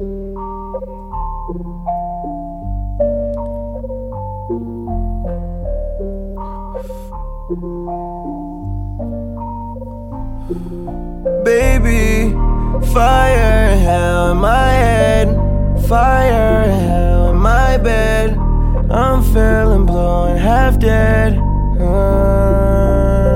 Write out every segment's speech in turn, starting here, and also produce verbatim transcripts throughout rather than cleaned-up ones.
Baby, fire and hell in my head, fire and hell in my bed. I'm feeling blue and half dead. uh,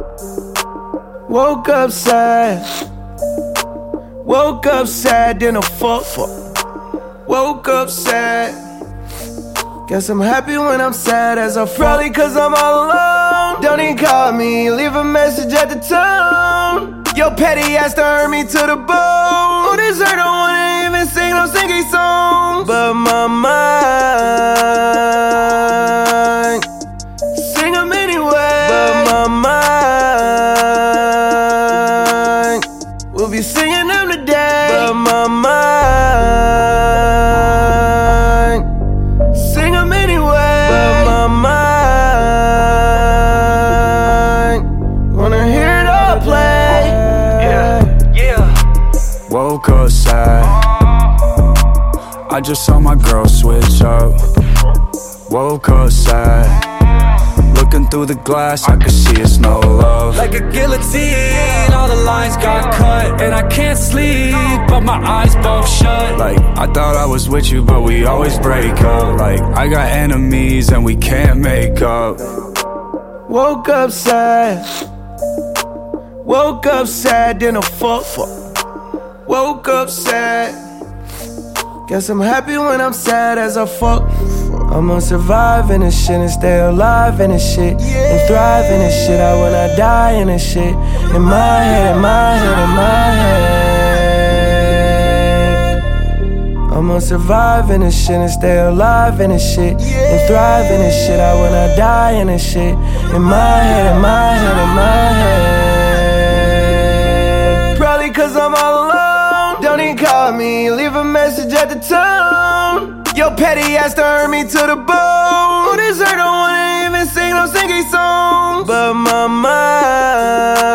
Woke up sad, woke up sad, then a fuck fuck. Woke up sad. Guess I'm happy when I'm sad as a probably cause I'm all alone. Don't even call me, leave a message at the tone. Your petty ass to hurt me to the bone. This hurt, don't wanna even sing no singing songs. But my mind sing them anyway. But my mind will be singing them today. But my mind sing them anyway. But my mind wanna hear it all play. Yeah, yeah. Woke up sad, I just saw my girl switch up. Woke up sad, looking through the glass, I could see it's no love. Like a guillotine, all the lines got cut, and I can't sleep, but my eyes both shut. Like, I thought I was with you, but we always break up. Like, I got enemies and we can't make up. Woke up sad, woke up sad, then a fuck fuck. Woke up sad. Guess I'm happy when I'm sad as a fuck. I'ma survive in this shit and stay alive in this shit, and thrive in this shit. I when I die in this shit. In my head, in my head, in my head. I'ma survive in this shit and stay alive in this shit, and thrive in this shit. I when I die in this shit. In my head, in my head, in my head. Probably cause I'm all alone. Don't even call me, leave a message at the tone. Your petty ass to hurt me to the bone. This hurt, don't wanna even sing no singing songs. But my mind